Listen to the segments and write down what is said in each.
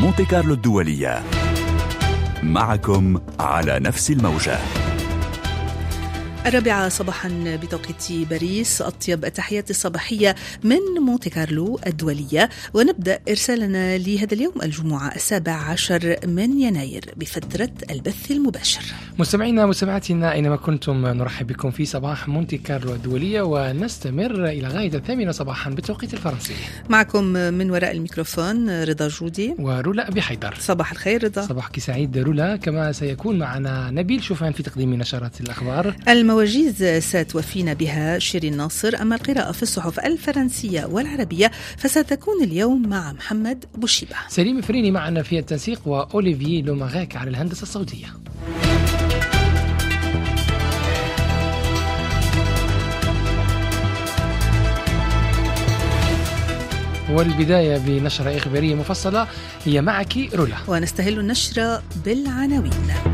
مونتي كارلو الدولية، معكم على نفس الموجة. 4 صباحا بتوقيت باريس. أطيب التحيات الصباحية من مونتي كارلو الدولية، ونبدأ إرسالنا لهذا اليوم الجمعة 17 من يناير بفترة البث المباشر. مستمعينا مستمعاتنا أينما كنتم، نرحب بكم في صباح مونتي كارلو الدولية، ونستمر إلى غاية 8 صباحا بالتوقيت الفرنسي. معكم من وراء الميكروفون رضا جودي ورولا أبي حيدر. صباح الخير رضا. صباحك سعيد رولا. كما سيكون معنا نبيل شوفان في تقديم نشرات الأخبار. المواجيز ستوفينا بها شيرين ناصر، أما القراءة في الصحف الفرنسية والعربية فستكون اليوم مع محمد بوشيبة. سليم فريني معنا في التنسيق، وأوليفيي لوماغاك على الهندسة الصوتية. والبداية بنشرة إخبارية مفصلة هي معك رولا. ونستهل النشرة بالعناوين.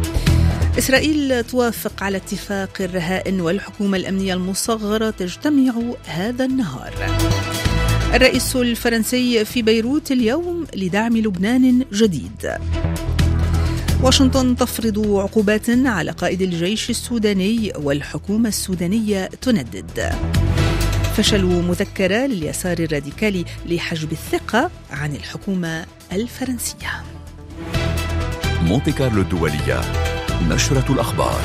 إسرائيل توافق على اتفاق الرهائن، والحكومة الأمنية المصغرة تجتمع هذا النهار. الرئيس الفرنسي في بيروت اليوم لدعم لبنان جديد. واشنطن تفرض عقوبات على قائد الجيش السوداني، والحكومة السودانية تندد. فشل مذكرة لليسار الراديكالي لحجب الثقة عن الحكومة الفرنسية. مونتي كارلو الدولية، نشرة الأخبار.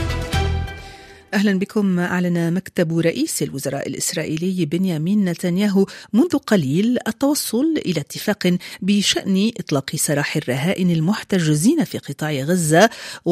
أهلا بكم. أعلن مكتب رئيس الوزراء الإسرائيلي بنيامين نتنياهو منذ قليل التوصل إلى اتفاق بشأن إطلاق سراح الرهائن المحتجزين في قطاع غزة.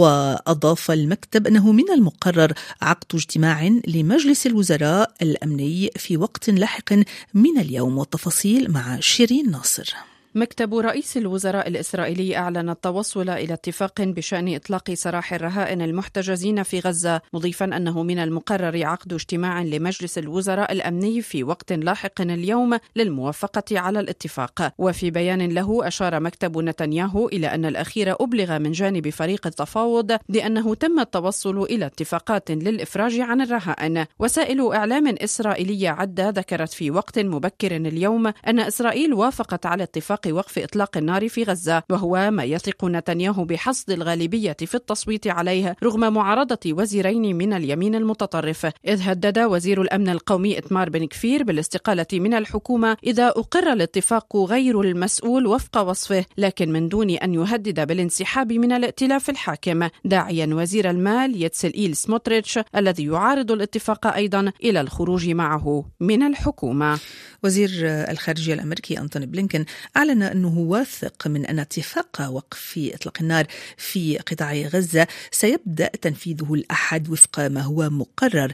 وأضاف المكتب أنه من المقرر عقد اجتماع لمجلس الوزراء الأمني في وقت لاحق من اليوم. والتفاصيل مع شيرين ناصر. مكتب رئيس الوزراء الإسرائيلي أعلن التوصل إلى اتفاق بشأن إطلاق سراح الرهائن المحتجزين في غزة، مضيفا أنه من المقرر عقد اجتماع لمجلس الوزراء الأمني في وقت لاحق اليوم للموافقة على الاتفاق. وفي بيان له أشار مكتب نتنياهو إلى أن الأخير أبلغ من جانب فريق التفاوض بأنه تم التوصل إلى اتفاقات للإفراج عن الرهائن. وسائل إعلام إسرائيلية عدة ذكرت في وقت مبكر اليوم أن إسرائيل وافقت على اتفاق وقف إطلاق النار في غزة، وهو ما يثق نتنياهو بحصد الغالبية في التصويت عليه رغم معارضة وزيرين من اليمين المتطرف. إذ هدد وزير الأمن القومي إتمار بن كفير بالاستقالة من الحكومة إذا أقر الاتفاق غير المسؤول وفق وصفه، لكن من دون أن يهدد بالانسحاب من الائتلاف الحاكم، داعيا وزير المال يتسلئيل سموتريتش الذي يعارض الاتفاق أيضا إلى الخروج معه من الحكومة. وزير الخارجية الأمريكي أنتوني بلينكن أعلن أنه واثق من أن اتفاق وقف إطلاق النار في قطاع غزة سيبدأ تنفيذه الأحد وفق ما هو مقرر،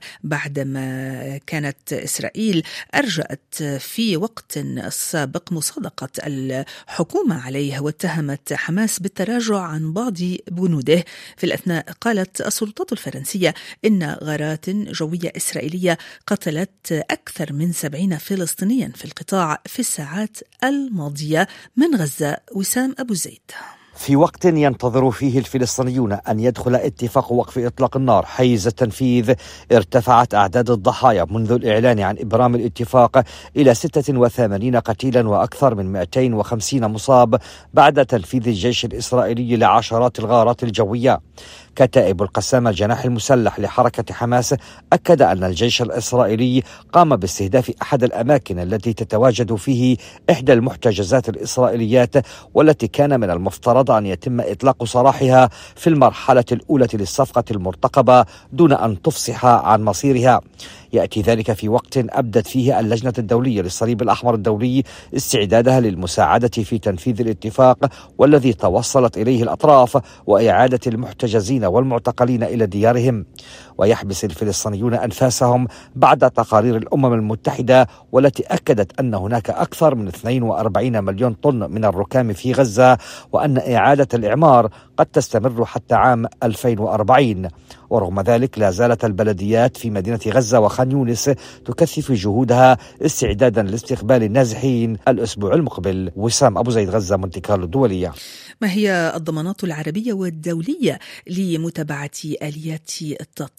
بعدما كانت إسرائيل أرجأت في وقت سابق مصادقة الحكومة عليه، واتهمت حماس بالتراجع عن بعض بنوده. في الأثناء قالت السلطات الفرنسية إن غارات جوية إسرائيلية قتلت أكثر من 70 فلسطينيا في القطاع في الساعات الماضية. من غزة وسام أبو زيد. في وقت ينتظر فيه الفلسطينيون أن يدخل اتفاق وقف إطلاق النار حيز التنفيذ، ارتفعت أعداد الضحايا منذ الإعلان عن إبرام الاتفاق إلى 86 قتيلا وأكثر من 250 مصاب بعد تنفيذ الجيش الإسرائيلي لعشرات الغارات الجوية. كتائب القسام الجناح المسلح لحركة حماس أكد أن الجيش الإسرائيلي قام باستهداف أحد الأماكن التي تتواجد فيه إحدى المحتجزات الإسرائيليات، والتي كان من المفترض أن يتم إطلاق سراحها في المرحلة الأولى للصفقة المرتقبة دون أن تفصح عن مصيرها. يأتي ذلك في وقت أبدت فيه اللجنة الدولية للصليب الأحمر الدولي استعدادها للمساعدة في تنفيذ الاتفاق والذي توصلت إليه الأطراف، وإعادة المحتجزين والمعتقلين إلى ديارهم. ويحبس الفلسطينيون أنفاسهم بعد تقارير الأمم المتحدة والتي أكدت أن هناك أكثر من 42 مليون طن من الركام في غزة، وأن إعادة الإعمار قد تستمر حتى عام 2040. ورغم ذلك لا زالت البلديات في مدينة غزة وخان يونس تكثف جهودها استعدادا لاستقبال النازحين الأسبوع المقبل. وسام أبو زيد، غزة، مونتي كارلو الدولية. ما هي الضمانات العربية والدولية لمتابعة آليات التطبيق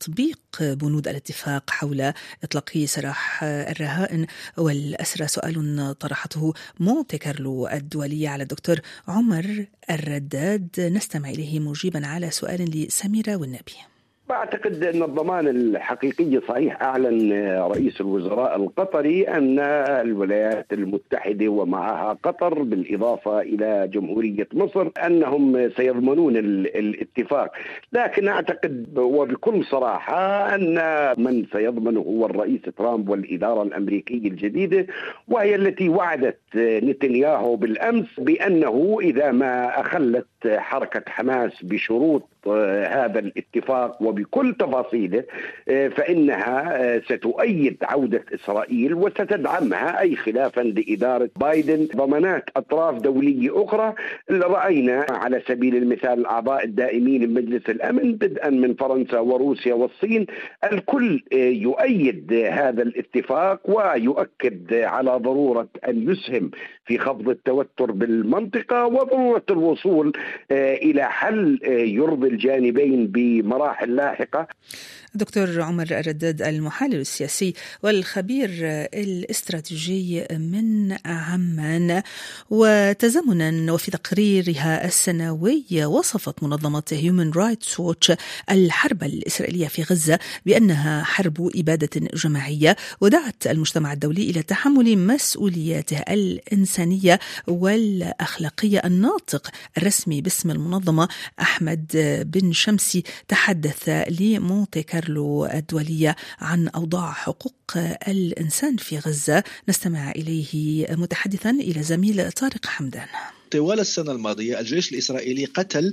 تطبيق بنود الاتفاق حول إطلاق سراح الرهائن والأسرى، سؤال طرحته مونتي كارلو الدولية على الدكتور عمر الرداد، نستمع إليه مجيبا على سؤال لسميرة والنبي. أعتقد أن الضمان الحقيقي صحيح أعلن رئيس الوزراء القطري أن الولايات المتحدة ومعها قطر بالإضافة إلى جمهورية مصر أنهم سيضمنون الاتفاق، لكن أعتقد وبكل صراحة أن من سيضمنه هو الرئيس ترامب والإدارة الأمريكية الجديدة، وهي التي وعدت نتنياهو بالأمس بأنه إذا ما أخلت حركة حماس بشروط هذا الاتفاق وبكل تفاصيله فإنها ستؤيد عودة إسرائيل وستدعمها، أي خلافا لإدارة بايدن ضمانات أطراف دولية أخرى. رأينا على سبيل المثال الأعضاء الدائمين لمجلس الأمن بدءا من فرنسا وروسيا والصين، الكل يؤيد هذا الاتفاق ويؤكد على ضرورة أن يسهم في خفض التوتر بالمنطقة وضرورة الوصول إلى حل يرضي الجانبين بمراحل لاحقة. دكتور عمر الرداد المحلل السياسي والخبير الاستراتيجي من عمان، وتزامنا وفي تقريرها السنوي وصفت منظمة هيومن رايتس ووتش الحرب الإسرائيلية في غزة بأنها حرب إبادة جماعية، ودعت المجتمع الدولي إلى تحمل مسؤولياته الإنسانية والأخلاقية. الناطق الرسمي باسم المنظمة أحمد بن شمسي تحدث لمونتي كارلو الدولية عن أوضاع حقوق الإنسان في غزة، نستمع إليه متحدثا إلى زميل طارق حمدان. طوال السنة الماضية الجيش الإسرائيلي قتل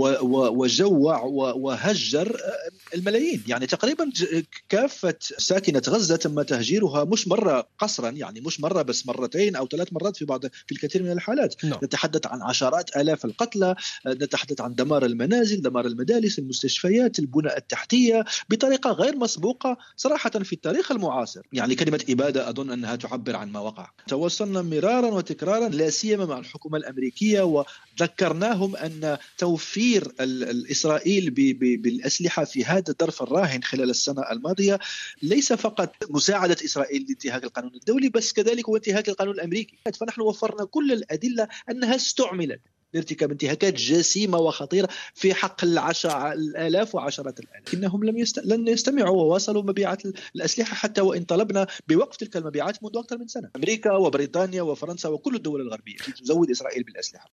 وجوع وهجر الملايين، يعني تقريبا كافة ساكنة غزة تم تهجيرها مش مرة قصرا، يعني مش مرة بس مرتين أو 3 مرات في الكثير من الحالات. نتحدث عن عشرات آلاف القتلى، نتحدث عن دمار المنازل، دمار المدارس، المستشفيات، البنى التحتية بطريقة غير مسبوقة صراحة في التاريخ المعاصر. يعني كلمة إبادة أظن أنها تعبر عن ما وقع. توصلنا مرارا وتكرارا لا سيما مع الحكومة الأمريكية، وذكرناهم أن توفير الإسرائيل بالأسلحة في هذا الظرف الراهن خلال السنة الماضية ليس فقط مساعدة إسرائيل لانتهاك القانون الدولي، بس كذلك هو انتهاك القانون الأمريكي. فنحن وفرنا كل الأدلة أنها استعملت لارتكاب انتهاكات جسيمة وخطيرة في حق الآلاف وعشرات الآلاف. إنهم لن يستمعوا وواصلوا مبيعات الأسلحة حتى وإن طلبنا بوقف تلك المبيعات منذ أكثر من سنة. أمريكا وبريطانيا وفرنسا وكل الدول الغربية تزود إسرائيل بالأسلحة.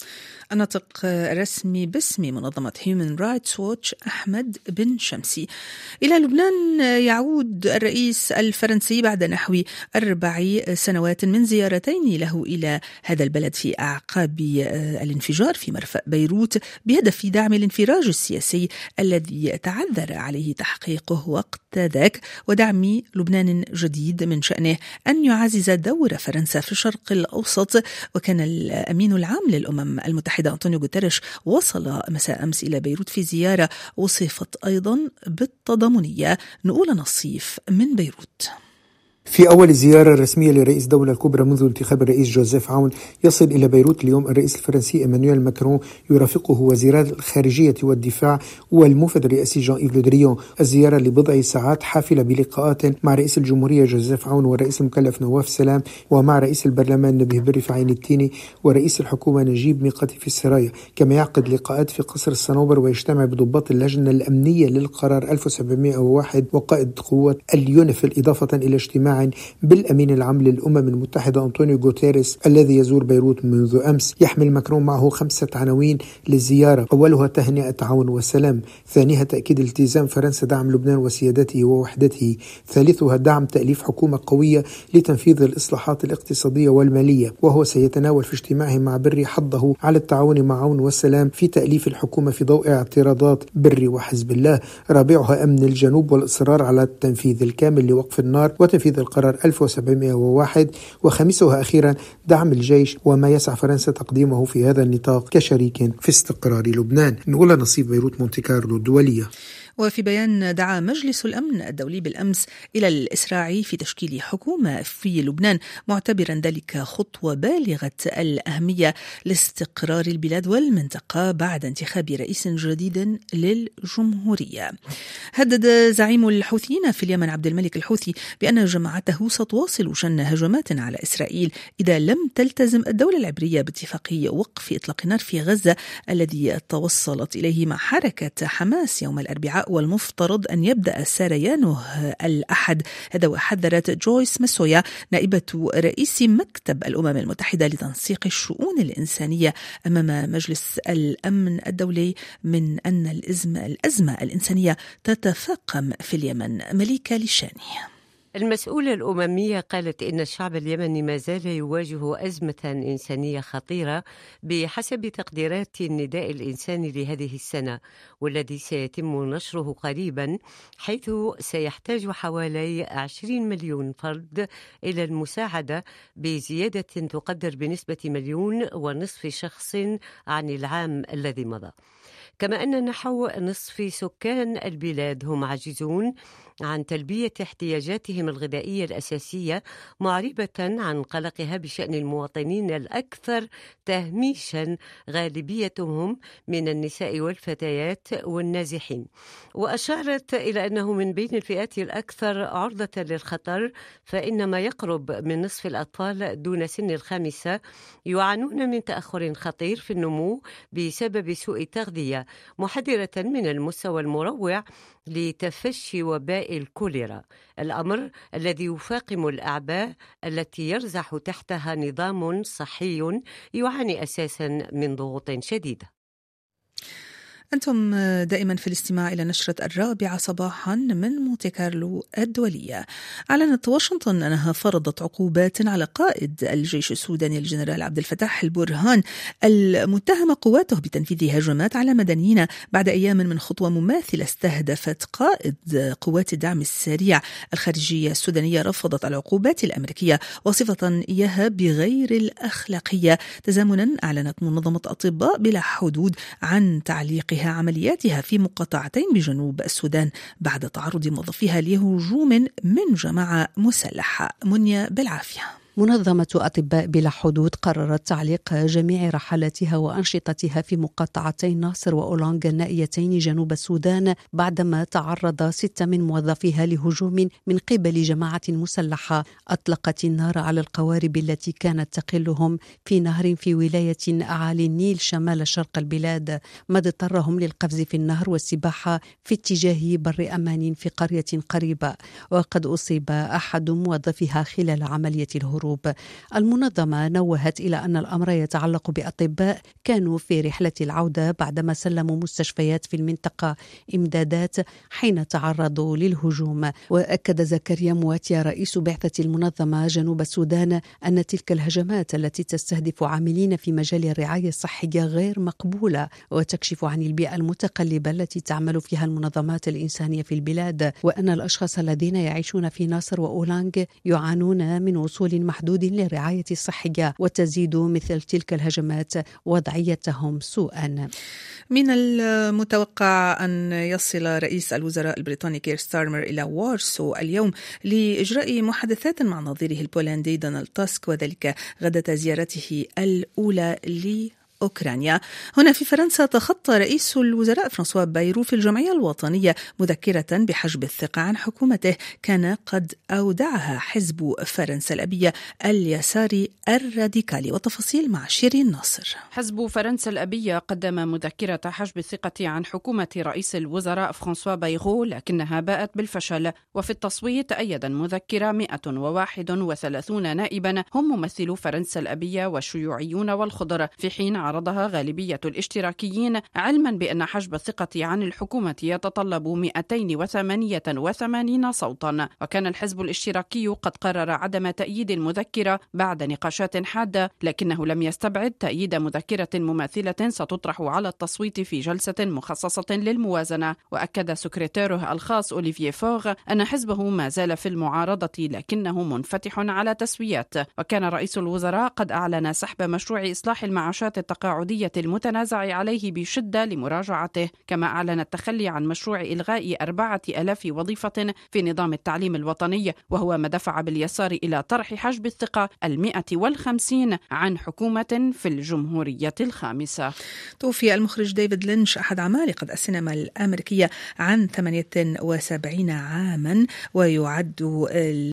الناطق الرسمي باسم منظمة هيومن رايتس ووتش أحمد بن شمسي. إلى لبنان يعود الرئيس الفرنسي بعد نحو 4 سنوات من زيارتين له إلى هذا البلد في أعقاب الانفجار في مرفأ بيروت بهدف دعم الانفراج السياسي الذي تعذر عليه تحقيقه وقت ذاك، ودعم لبنان جديد من شأنه أن يعزز دور فرنسا في الشرق الأوسط. وكان الأمين العام للأمم المتحدة أنطونيو غوتيريش وصل مساء أمس إلى بيروت في زيارة وصفت أيضا بالتضامنية. نقول نصيف من بيروت. في أول زيارة رسمية لرئيس دولة الكبرى منذ انتخاب الرئيس جوزيف عون يصل إلى بيروت اليوم الرئيس الفرنسي إيمانويل ماكرون، يرافقه وزيران الخارجية والدفاع والموفد الرئاسي جان إيف لو دريون. الزيارة لبضع ساعات حافلة بلقاءات مع رئيس الجمهورية جوزيف عون والرئيس المكلف نواف سلام، ومع رئيس البرلمان نبيه بري عين التيني ورئيس الحكومة نجيب ميقاتي في السرايا. كما يعقد لقاءات في قصر الصنوبر ويجتمع بضباط اللجنة الأمنية للقرار 1701 وقائد قوات اليونيفيل، إضافة إلى اجتماع بالأمين العام للأمم المتحدة أنطونيو غوتيريس الذي يزور بيروت منذ أمس. يحمل ماكرون معه 5 عناوين للزيارة، أولها تهنئة عون وسلام، ثانيها تأكيد التزام فرنسا دعم لبنان وسيادته ووحدته، ثالثها دعم تأليف حكومة قوية لتنفيذ الإصلاحات الاقتصادية والمالية، وهو سيتناول في اجتماعه مع بري حضه على التعاون مع عون والسلام في تأليف الحكومة في ضوء اعتراضات بري وحزب الله. رابعها أمن الجنوب والإصرار على التنفيذ الكامل لوقف النار وتنفيذ القرار 1701، وخامسها أخيرا دعم الجيش وما يسعى فرنسا تقديمه في هذا النطاق كشريك في استقرار لبنان. نقول نصيب بيروت مونتي كارلو الدولية. وفي بيان دعا مجلس الأمن الدولي بالأمس إلى الإسراع في تشكيل حكومة في لبنان، معتبرا ذلك خطوة بالغة الأهمية لاستقرار البلاد والمنطقة بعد انتخاب رئيس جديد للجمهورية. هدد زعيم الحوثيين في اليمن عبد الملك الحوثي بأن جماعته ستواصل شن هجمات على إسرائيل إذا لم تلتزم الدولة العبرية باتفاقية وقف إطلاق النار في غزة الذي توصلت إليه مع حركة حماس يوم الأربعاء، والمفترض أن يبدأ سريانه الأحد. هذا وحذرت جويس مسويا نائبة رئيس مكتب الأمم المتحدة لتنسيق الشؤون الإنسانية أمام مجلس الأمن الدولي من أن الأزمة الإنسانية تتفاقم في اليمن. مليكة لشاني. المسؤولة الأممية قالت إن الشعب اليمني ما زال يواجه أزمة إنسانية خطيرة بحسب تقديرات النداء الإنساني لهذه السنة، والذي سيتم نشره قريبا، حيث سيحتاج حوالي 20 مليون فرد إلى المساعدة، بزيادة تقدر بنسبة 1.5 مليون شخص عن العام الذي مضى. كما أن نحو نصف سكان البلاد هم عاجزون عن تلبية احتياجاتهم الغذائية الأساسية، معربة عن قلقها بشأن المواطنين الأكثر تهميشا، غالبيتهم من النساء والفتيات والنازحين. وأشارت إلى أنه من بين الفئات الأكثر عرضة للخطر، فإن ما يقرب من نصف الأطفال دون سن 5 يعانون من تأخر خطير في النمو بسبب سوء التغذية، محذرة من المستوى المروع لتفشي وباء الكوليرا، الأمر الذي يفاقم الأعباء التي يرزح تحتها نظام صحي يعاني أساسا من ضغوط شديدة. أنتم دائما في الاستماع إلى نشرة 4 صباحا من مونتي كارلو الدولية. أعلنت واشنطن أنها فرضت عقوبات على قائد الجيش السوداني الجنرال عبد الفتاح البرهان المتهم قواته بتنفيذ هجمات على مدنيين بعد أيام من خطوة مماثلة استهدفت قائد قوات الدعم السريع. الخارجية السودانية رفضت العقوبات الأمريكية وصفة إياها بغير الأخلاقية. تزامنا أعلنت منظمة أطباء بلا حدود عن تعليقها عملياتها في مقاطعتين بجنوب السودان بعد تعرض موظفيها لهجوم من جماعة مسلحة. منيا بالعافية. منظمة أطباء بلا حدود قررت تعليق جميع رحلاتها وأنشطتها في مقاطعتين ناصر وأولانغ النائيتين جنوب السودان بعدما تعرض 6 من موظفيها لهجوم من قبل جماعة مسلحة أطلقت النار على القوارب التي كانت تقلهم في نهر في ولاية أعالي النيل شمال شرق البلاد، ما اضطرهم للقفز في النهر والسباحة في اتجاه بر أمان في قرية قريبة، وقد أصيب أحد موظفيها خلال عملية الهروب. المنظمة نوهت إلى أن الأمر يتعلق بأطباء كانوا في رحلة العودة بعدما سلموا مستشفيات في المنطقة إمدادات حين تعرضوا للهجوم. وأكد زكريا مواتيا رئيس بعثة المنظمة جنوب السودان أن تلك الهجمات التي تستهدف عاملين في مجال الرعاية الصحية غير مقبولة وتكشف عن البيئة المتقلبة التي تعمل فيها المنظمات الإنسانية في البلاد، وأن الأشخاص الذين يعيشون في ناصر وأولانغ يعانون من وصول محدود للرعاية الصحية، وتزيد مثل تلك الهجمات وضعيتهم سوءا. من المتوقع أن يصل رئيس الوزراء البريطاني كير ستارمر إلى وارسو اليوم لإجراء محادثات مع نظيره البولندي دونالد تاسك، وذلك غدة زيارته الأولى أوكرانيا. هنا في فرنسا تخطى رئيس الوزراء فرانسوا بايرو في الجمعية الوطنية مذكرة بحجب الثقة عن حكومته كان قد أودعها حزب فرنسا الأبية اليساري الراديكالي. وتفاصيل مع شيرين ناصر. حزب فرنسا الأبية قدم مذكرة حجب الثقة عن حكومة رئيس الوزراء فرانسوا بايرو، لكنها باءت بالفشل. وفي التصويت أيد المذكرة 131 نائبا هم ممثلو فرنسا الأبية والشيوعيون والخضر، في حين عرضها غالبية الاشتراكيين، علما بأن حجب الثقة عن الحكومة يتطلب 288 صوتا. وكان الحزب الاشتراكي قد قرر عدم تأييد المذكرة بعد نقاشات حادة، لكنه لم يستبعد تأييد مذكرة مماثلة ستطرح على التصويت في جلسة مخصصة للموازنة. وأكد سكرتيره الخاص أوليفييه فوغ أن حزبه ما زال في المعارضة لكنه منفتح على تسويات. وكان رئيس الوزراء قد أعلن سحب مشروع إصلاح المعاشات التقاعدية المتنازع عليه بشدة لمراجعته. كما أعلن التخلي عن مشروع إلغاء 4000 وظيفة في نظام التعليم الوطني، وهو ما دفع باليسار إلى طرح حجب الثقة 150 عن حكومة في الجمهورية الخامسة. توفي المخرج ديفيد لينش أحد عمالقة السينما الأمريكية عن 78 عاما، ويعد